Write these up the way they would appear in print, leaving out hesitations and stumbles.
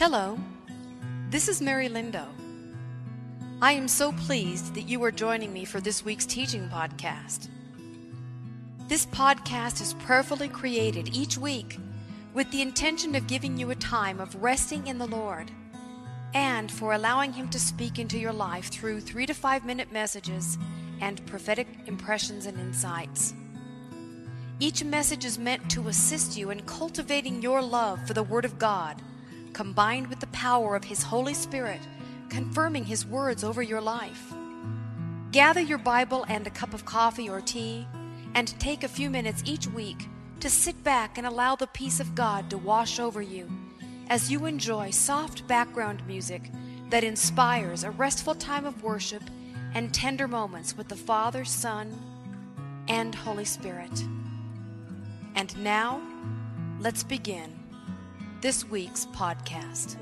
Hello, this is Mary Lindo. I am so pleased that you are joining me for this week's teaching podcast. This podcast is prayerfully created each week with the intention of giving you a time of resting in the Lord and for allowing Him to speak into your life through 3 to 5 minute messages and prophetic impressions and insights. Each message is meant to assist you in cultivating your love for the Word of God, combined with the power of His Holy Spirit, confirming His words over your life. Gather your Bible and a cup of coffee or tea, and take a few minutes each week to sit back and allow the peace of God to wash over you as you enjoy soft background music that inspires a restful time of worship and tender moments with the Father, Son, and Holy Spirit. And now, let's begin this week's podcast.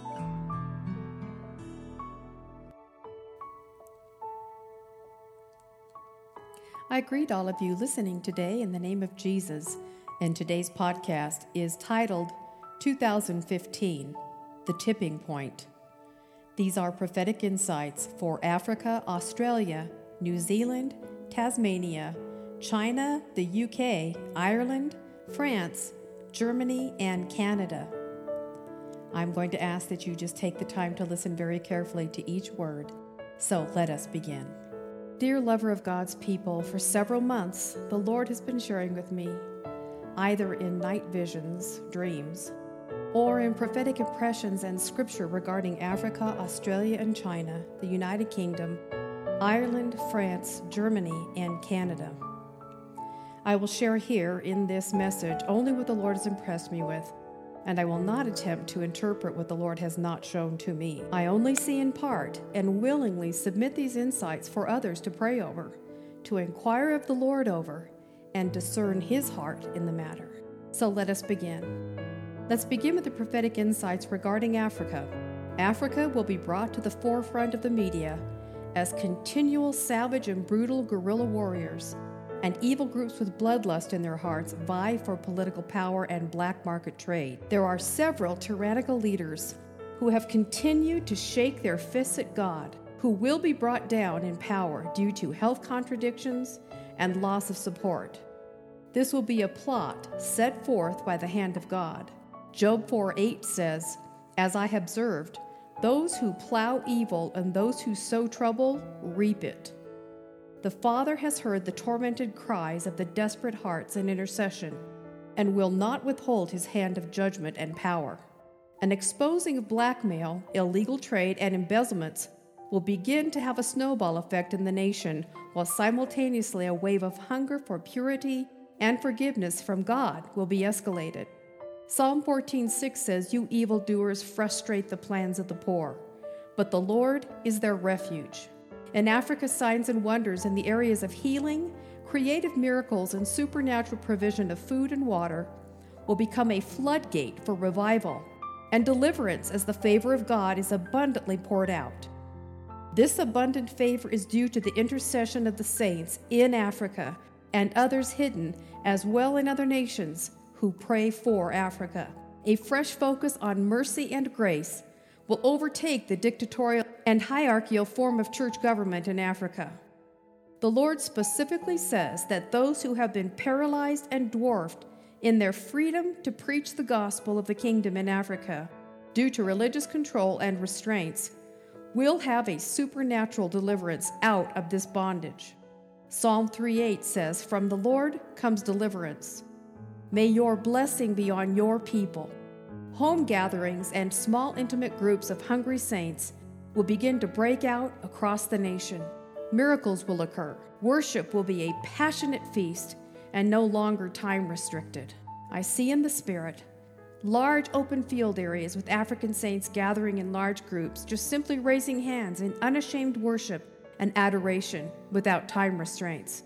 I greet all of you listening today in the name of Jesus, and today's podcast is titled 2015, The Tipping Point. These are prophetic insights for Africa, Australia, New Zealand, Tasmania, China, the UK, Ireland, France, Germany, and Canada. I'm going to ask that you just take the time to listen very carefully to each word. So let us begin. Dear lover of God's people, for several months, the Lord has been sharing with me, either in night visions, dreams, or in prophetic impressions and scripture regarding Africa, Australia, and China, the United Kingdom, Ireland, France, Germany, and Canada. I will share here in this message only what the Lord has impressed me with, and I will not attempt to interpret what the Lord has not shown to me. I only see in part and willingly submit these insights for others to pray over, to inquire of the Lord over, and discern His heart in the matter. So let us begin. Let's begin with the prophetic insights regarding Africa. Africa will be brought to the forefront of the media as continual savage and brutal guerrilla warriors and evil groups with bloodlust in their hearts vie for political power and black market trade. There are several tyrannical leaders who have continued to shake their fists at God, who will be brought down in power due to health contradictions and loss of support. This will be a plot set forth by the hand of God. Job 4:8 says, "As I have observed, those who plow evil and those who sow trouble reap it." The Father has heard the tormented cries of the desperate hearts in intercession and will not withhold His hand of judgment and power. An exposing of blackmail, illegal trade, and embezzlements will begin to have a snowball effect in the nation, while simultaneously a wave of hunger for purity and forgiveness from God will be escalated. Psalm 14:6 says, "You evildoers frustrate the plans of the poor, but the Lord is their refuge." In Africa, signs and wonders in the areas of healing, creative miracles, and supernatural provision of food and water will become a floodgate for revival and deliverance as the favor of God is abundantly poured out. This abundant favor is due to the intercession of the saints in Africa and others hidden as well in other nations who pray for Africa. A fresh focus on mercy and grace will overtake the dictatorial and hierarchical form of church government in Africa. The Lord specifically says that those who have been paralyzed and dwarfed in their freedom to preach the gospel of the kingdom in Africa due to religious control and restraints will have a supernatural deliverance out of this bondage. Psalm 3:8 says, "From the Lord comes deliverance. May your blessing be on your people." Home gatherings and small intimate groups of hungry saints will begin to break out across the nation. Miracles will occur. Worship will be a passionate feast and no longer time restricted. I see in the Spirit large open field areas with African saints gathering in large groups, just simply raising hands in unashamed worship and adoration without time restraints.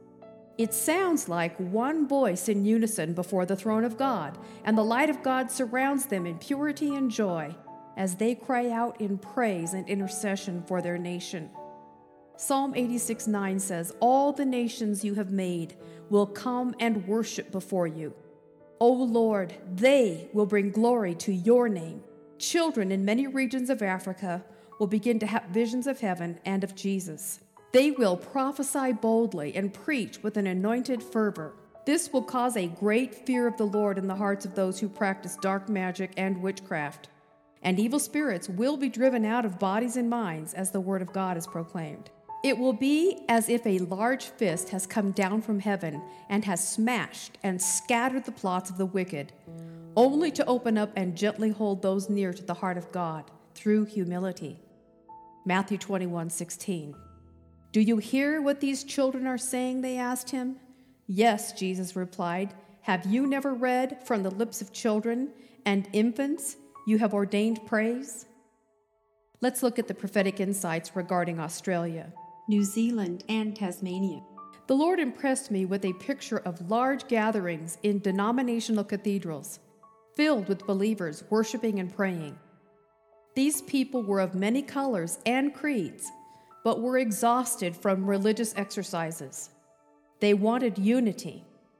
It sounds like one voice in unison before the throne of God, and the light of God surrounds them in purity and joy as they cry out in praise and intercession for their nation. Psalm 86:9 says, "All the nations you have made will come and worship before you. O Lord, they will bring glory to your name. Children in many regions of Africa will begin to have visions of heaven and of Jesus. They will prophesy boldly and preach with an anointed fervor. This will cause a great fear of the Lord in the hearts of those who practice dark magic and witchcraft. And evil spirits will be driven out of bodies and minds as the word of God is proclaimed. It will be as if a large fist has come down from heaven and has smashed and scattered the plots of the wicked, only to open up and gently hold those near to the heart of God through humility. Matthew 21:16. Do you hear what these children are saying? They asked him. Yes, Jesus replied. Have you never read, from the lips of children and infants you have ordained praise? Let's look at the prophetic insights regarding Australia, New Zealand, and Tasmania. The Lord impressed me with a picture of large gatherings in denominational cathedrals, filled with believers worshiping and praying. These people were of many colors and creeds, but were exhausted from religious exercises. They wanted unity.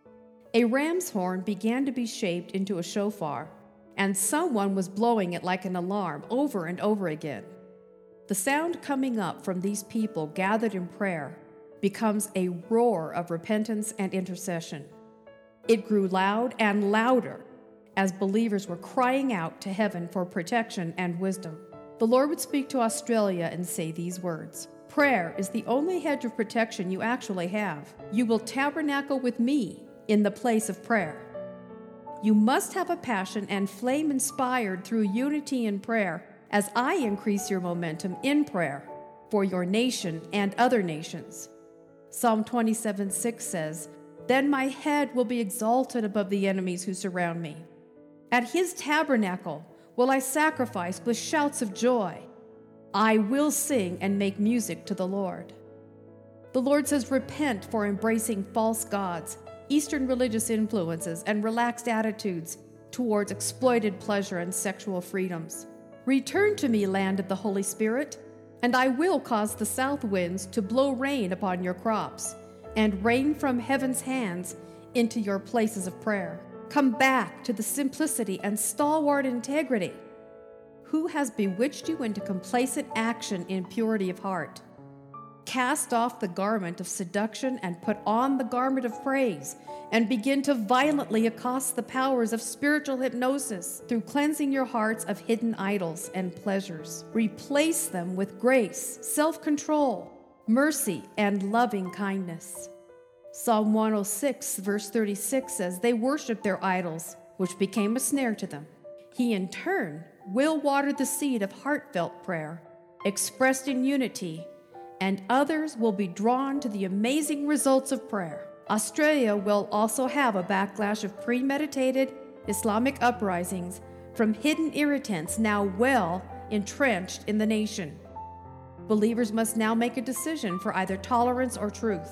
A ram's horn began to be shaped into a shofar, and someone was blowing it like an alarm over and over again. The sound coming up from these people gathered in prayer becomes a roar of repentance and intercession. It grew loud and louder as believers were crying out to heaven for protection and wisdom. The Lord would speak to Australia and say these words: Prayer is the only hedge of protection you actually have. You will tabernacle with me in the place of prayer. You must have a passion and flame inspired through unity in prayer as I increase your momentum in prayer for your nation and other nations. Psalm 27:6 says, Then my head will be exalted above the enemies who surround me. At his tabernacle will I sacrifice with shouts of joy. I will sing and make music to the Lord. The Lord says, repent for embracing false gods, Eastern religious influences, and relaxed attitudes towards exploited pleasure and sexual freedoms. Return to me, land of the Holy Spirit, and I will cause the south winds to blow rain upon your crops, and rain from heaven's hands into your places of prayer. Come back to the simplicity and stalwart integrity. Who has bewitched you into complacent action in purity of heart? Cast off the garment of seduction and put on the garment of praise, and begin to violently accost the powers of spiritual hypnosis through cleansing your hearts of hidden idols and pleasures. Replace them with grace, self-control, mercy, and loving kindness. Psalm 106, verse 36 says, They worship their idols, which became a snare to them. He, in turn, will water the seed of heartfelt prayer, expressed in unity, and others will be drawn to the amazing results of prayer. Australia will also have a backlash of premeditated Islamic uprisings from hidden irritants now well entrenched in the nation. Believers must now make a decision for either tolerance or truth.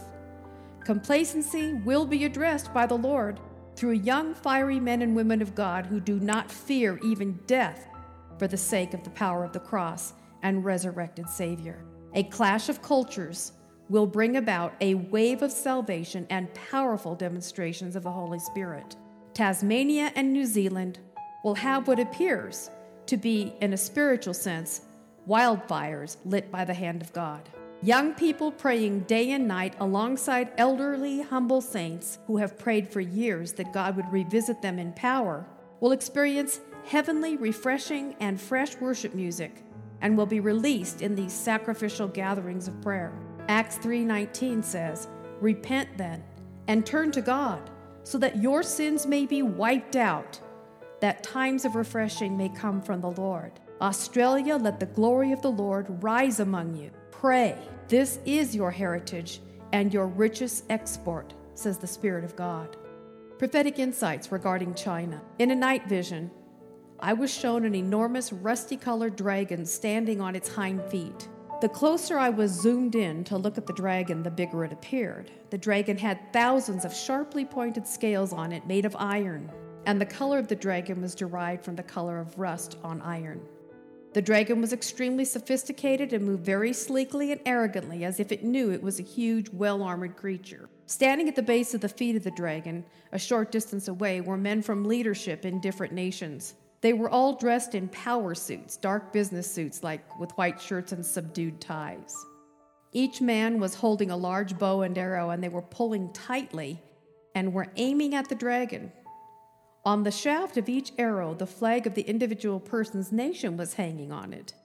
Complacency will be addressed by the Lord through young, fiery men and women of God who do not fear even death for the sake of the power of the cross and resurrected Savior. A clash of cultures will bring about a wave of salvation and powerful demonstrations of the Holy Spirit. Tasmania and New Zealand will have what appears to be, in a spiritual sense, wildfires lit by the hand of God. Young people praying day and night alongside elderly, humble saints who have prayed for years that God would revisit them in power will experience heavenly, refreshing, and fresh worship music and will be released in these sacrificial gatherings of prayer. Acts 3:19 says, Repent then and turn to God so that your sins may be wiped out, that times of refreshing may come from the Lord. Australia, let the glory of the Lord rise among you. Pray. This is your heritage and your richest export, says the Spirit of God. Prophetic insights regarding China. In a night vision, I was shown an enormous rusty-colored dragon standing on its hind feet. The closer I was zoomed in to look at the dragon, the bigger it appeared. The dragon had thousands of sharply pointed scales on it made of iron, and the color of the dragon was derived from the color of rust on iron. The dragon was extremely sophisticated and moved very sleekly and arrogantly, as if it knew it was a huge, well-armored creature. Standing at the base of the feet of the dragon, a short distance away, were men from leadership in different nations. They were all dressed in power suits, dark business suits, like with white shirts and subdued ties. Each man was holding a large bow and arrow, and they were pulling tightly and were aiming at the dragon. On the shaft of each arrow, the flag of the individual person's nation was hanging on it.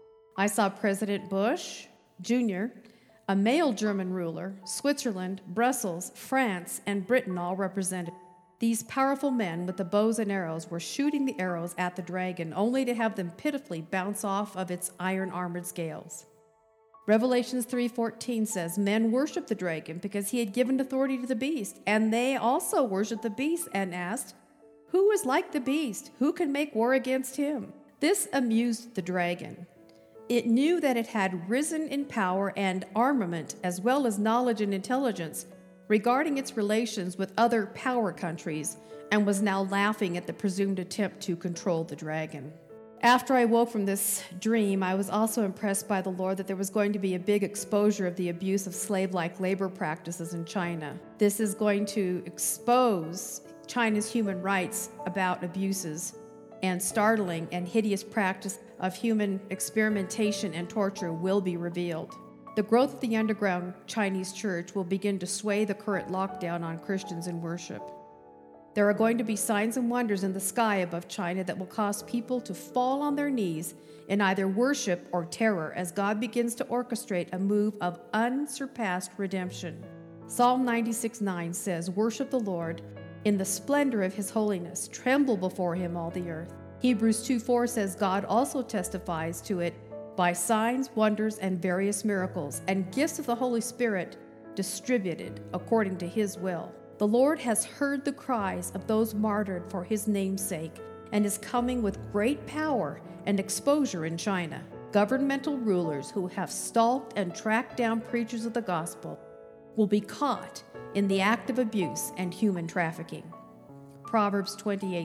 I saw President Bush, Jr., a male German ruler, Switzerland, Brussels, France, and Britain all represented. These powerful men with the bows and arrows were shooting the arrows at the dragon, only to have them pitifully bounce off of its iron-armored scales. Revelations 3:14 says, men worshiped the dragon because he had given authority to the beast, and they also worshiped the beast and asked, who is like the beast? Who can make war against him? This amused the dragon. It knew that it had risen in power and armament, as well as knowledge and intelligence regarding its relations with other power countries, and was now laughing at the presumed attempt to control the dragon. After I woke from this dream, I was also impressed by the Lord that there was going to be a big exposure of the abuse of slave-like labor practices in China. This is going to expose China's human rights about abuses and startling and hideous practice of human experimentation and torture will be revealed. The growth of the underground Chinese church will begin to sway the current lockdown on Christians in worship. There are going to be signs and wonders in the sky above China that will cause people to fall on their knees in either worship or terror as God begins to orchestrate a move of unsurpassed redemption. Psalm 96:9 says, worship the Lord in the splendor of his holiness, tremble before him all the earth. Hebrews 2:4 says God also testifies to it by signs, wonders, and various miracles, and gifts of the Holy Spirit distributed according to his will. The Lord has heard the cries of those martyred for his name's sake, and is coming with great power and exposure in China. Governmental rulers who have stalked and tracked down preachers of the gospel will be caught in the act of abuse and human trafficking. Proverbs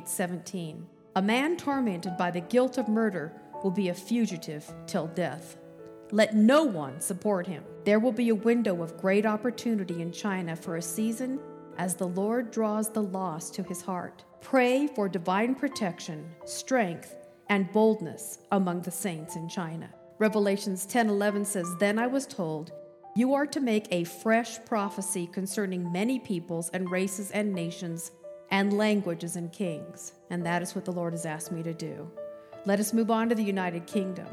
28:17. A man tormented by the guilt of murder will be a fugitive till death. Let no one support him. There will be a window of great opportunity in China for a season as the Lord draws the lost to his heart. Pray for divine protection, strength, and boldness among the saints in China. Revelations 10:11 says, then I was told, you are to make a fresh prophecy concerning many peoples and races and nations and languages and kings. And that is what the Lord has asked me to do. Let us move on to the United Kingdom.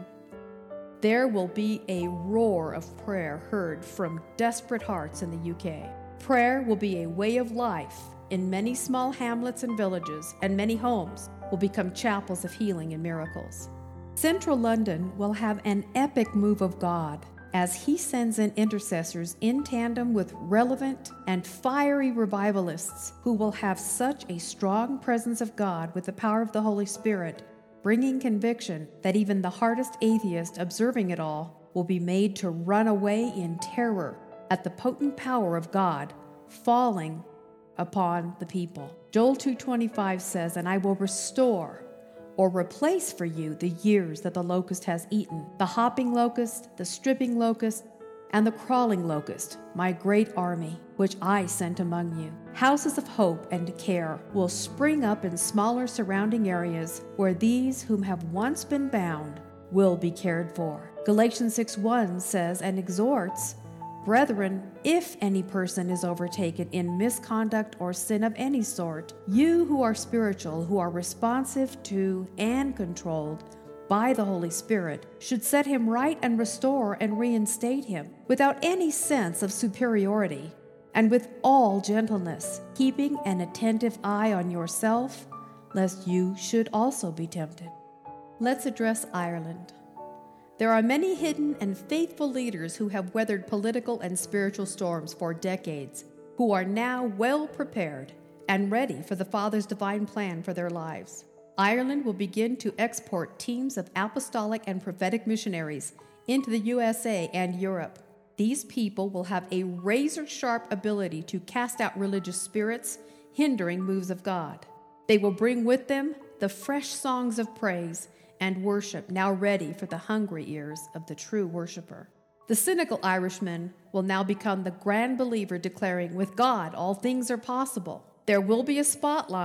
There will be a roar of prayer heard from desperate hearts in the UK. Prayer will be a way of life in many small hamlets and villages, and many homes will become chapels of healing and miracles. Central London will have an epic move of God as he sends in intercessors in tandem with relevant and fiery revivalists who will have such a strong presence of God with the power of the Holy Spirit, bringing conviction that even the hardest atheist observing it all will be made to run away in terror at the potent power of God falling upon the people. Joel 2:25 says, and I will restore or replace for you the years that the locust has eaten, the hopping locust, the stripping locust, and the crawling locust, my great army, which I sent among you. Houses of hope and care will spring up in smaller surrounding areas where these whom have once been bound will be cared for. Galatians 6:1 says and exhorts, brethren, if any person is overtaken in misconduct or sin of any sort, you who are spiritual, who are responsive to and controlled by the Holy Spirit, should set him right and restore and reinstate him without any sense of superiority, and with all gentleness, keeping an attentive eye on yourself, lest you should also be tempted. Let's address Ireland. There are many hidden and faithful leaders who have weathered political and spiritual storms for decades, who are now well prepared and ready for the Father's divine plan for their lives. Ireland will begin to export teams of apostolic and prophetic missionaries into the USA and Europe. These people will have a razor-sharp ability to cast out religious spirits, hindering moves of God. They will bring with them the fresh songs of praise and worship now ready for the hungry ears of the true worshiper. The cynical Irishman will now become the grand believer declaring, with God, all things are possible. There will be a spotlight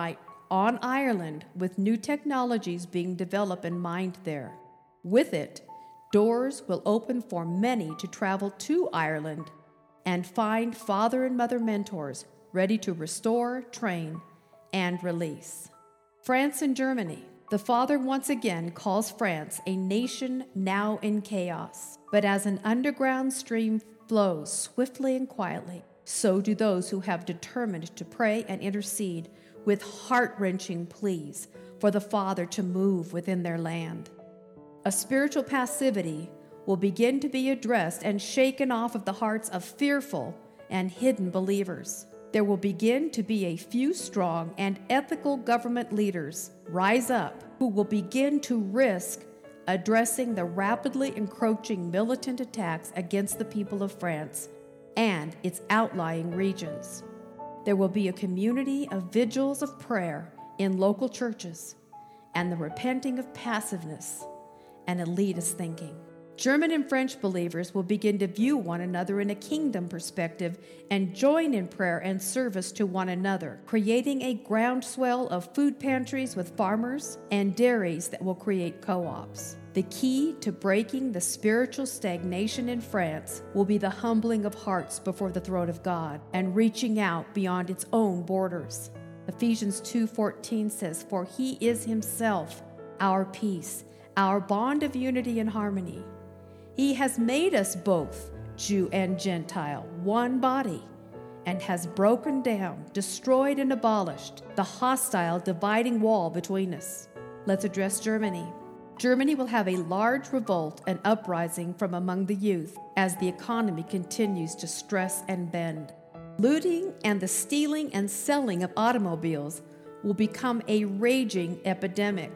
on Ireland with new technologies being developed and mined there. With it, doors will open for many to travel to Ireland and find father and mother mentors ready to restore, train, and release. France and Germany. The Father once again calls France a nation now in chaos. But as an underground stream flows swiftly and quietly, so do those who have determined to pray and intercede with heart-wrenching pleas for the Father to move within their land. A spiritual passivity will begin to be addressed and shaken off of the hearts of fearful and hidden believers. There will begin to be a few strong and ethical government leaders rise up who will begin to risk addressing the rapidly encroaching militant attacks against the people of France and its outlying regions. There will be a community of vigils of prayer in local churches and the repenting of passiveness and elitist thinking. German and French believers will begin to view one another in a kingdom perspective and join in prayer and service to one another, creating a groundswell of food pantries with farmers and dairies that will create co-ops. The key to breaking the spiritual stagnation in France will be the humbling of hearts before the throne of God and reaching out beyond its own borders. Ephesians 2:14 says, "For he is himself our peace, our bond of unity and harmony. He has made us both, Jew and Gentile, one body, and has broken down, destroyed, and abolished the hostile dividing wall between us." Let's address Germany. Germany will have a large revolt and uprising from among the youth as the economy continues to stress and bend. Looting and the stealing and selling of automobiles will become a raging epidemic.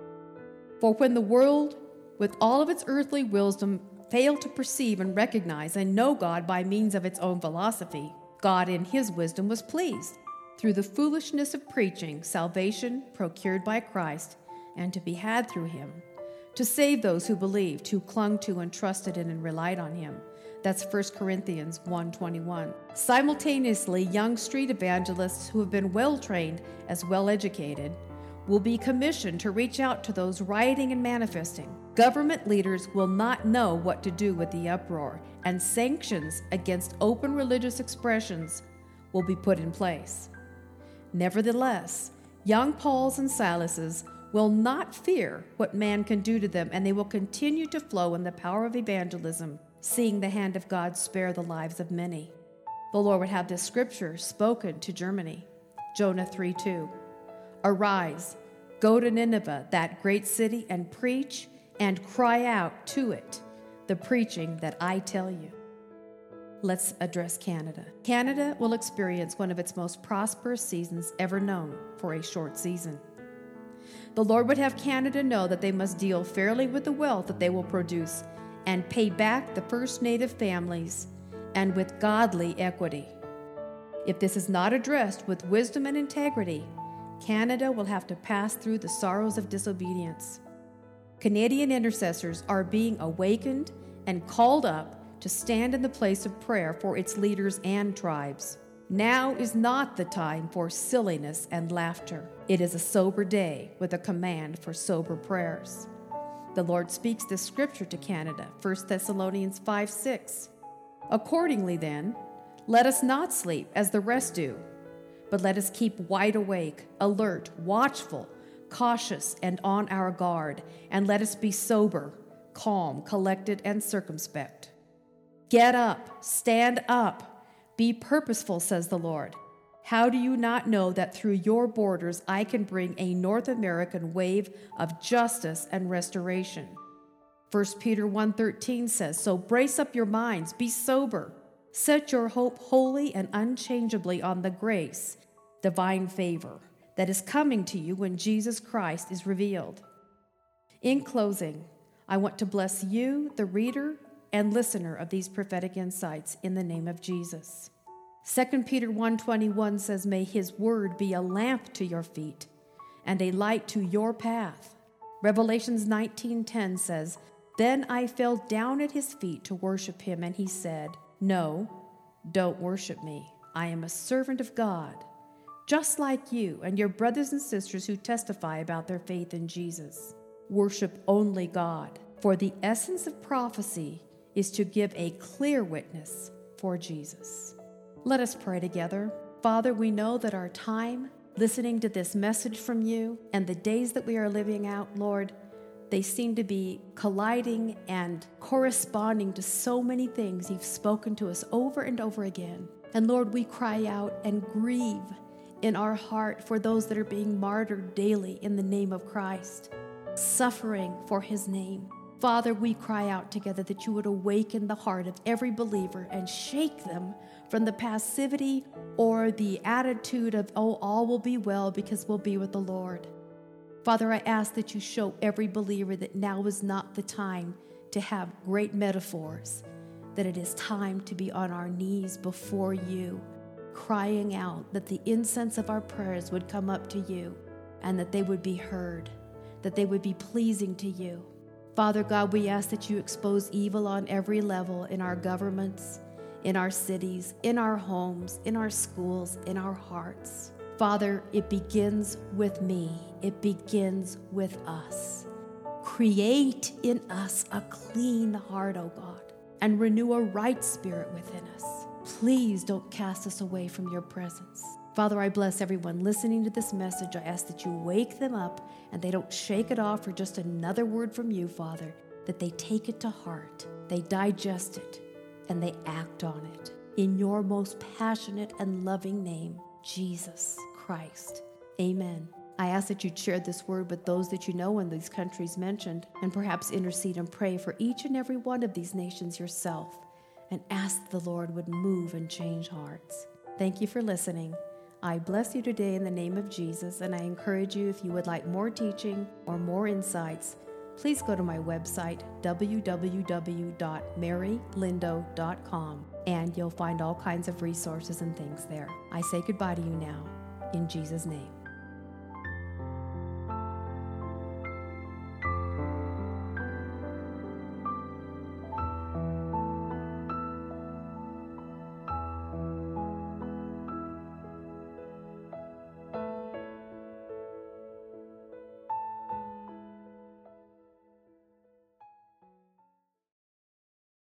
For when the world, with all of its earthly wisdom, failed to perceive and recognize and know God by means of its own philosophy, God in his wisdom was pleased, through the foolishness of preaching, salvation procured by Christ and to be had through him, to save those who believed, who clung to and trusted in and relied on him. That's 1 Corinthians 1:21. Simultaneously, young street evangelists who have been well-trained as well-educated will be commissioned to reach out to those rioting and manifesting. Government leaders will not know what to do with the uproar, and sanctions against open religious expressions will be put in place. Nevertheless, young Pauls and Silases will not fear what man can do to them, and they will continue to flow in the power of evangelism, seeing the hand of God spare the lives of many. The Lord would have this scripture spoken to Germany. Jonah 3:2. "Arise, go to Nineveh, that great city, and preach and cry out to it the preaching that I tell you." Let's address Canada. Canada will experience one of its most prosperous seasons ever known for a short season. The Lord would have Canada know that they must deal fairly with the wealth that they will produce and pay back the first native families and with godly equity. If this is not addressed with wisdom and integrity, Canada will have to pass through the sorrows of disobedience. Canadian intercessors are being awakened and called up to stand in the place of prayer for its leaders and tribes. Now is not the time for silliness and laughter. It is a sober day with a command for sober prayers. The Lord speaks this scripture to Canada, 1 Thessalonians 5:6. "Accordingly then, let us not sleep as the rest do, but let us keep wide awake, alert, watchful, cautious, and on our guard, and let us be sober, calm, collected, and circumspect." Get up, stand up, be purposeful, says the Lord. How do you not know that through your borders I can bring a North American wave of justice and restoration? 1 Peter 1:13 says, "So brace up your minds, be sober, set your hope wholly and unchangeably on the grace, divine favor, that is coming to you when Jesus Christ is revealed." In closing, I want to bless you, the reader and listener of these prophetic insights, in the name of Jesus. 2 Peter 1:21 says, "May his word be a lamp to your feet and a light to your path." Revelations 19:10 says, "Then I fell down at his feet to worship him, and he said, 'No, don't worship me. I am a servant of God. just like you and your brothers and sisters who testify about their faith in Jesus. Worship only God, for the essence of prophecy is to give a clear witness for Jesus. Let us pray together. Father, we know that our time listening to this message from you and the days that we are living out, Lord, they seem to be colliding and corresponding to so many things you've spoken to us over and over again. And Lord, we cry out and grieve in our heart for those that are being martyred daily in the name of Christ, suffering for his name. Father, we cry out together that you would awaken the heart of every believer and shake them from the passivity or the attitude of, oh, all will be well because we'll be with the Lord. Father, I ask that you show every believer that now is not the time to have great metaphors, that it is time to be on our knees before you, crying out that the incense of our prayers would come up to you and that they would be heard, that they would be pleasing to you. Father God, we ask that you expose evil on every level in our governments, in our cities, in our homes, in our schools, in our hearts. Father, it begins with me. It begins with us. Create in us a clean heart, O God, and renew a right spirit within us. Please don't cast us away from your presence. Father, I bless everyone listening to this message. I ask that you wake them up and they don't shake it off for just another word from you, Father, that they take it to heart, they digest it, and they act on it. In your most passionate and loving name, Jesus Christ. Amen. I ask that you share this word with those that you know in these countries mentioned, and perhaps intercede and pray for each and every one of these nations yourself, and ask the Lord would move and change hearts. Thank you for listening. I bless you today in the name of Jesus, and I encourage you, if you would like more teaching or more insights, please go to my website, www.marylindo.com, and you'll find all kinds of resources and things there. I say goodbye to you now, in Jesus' name.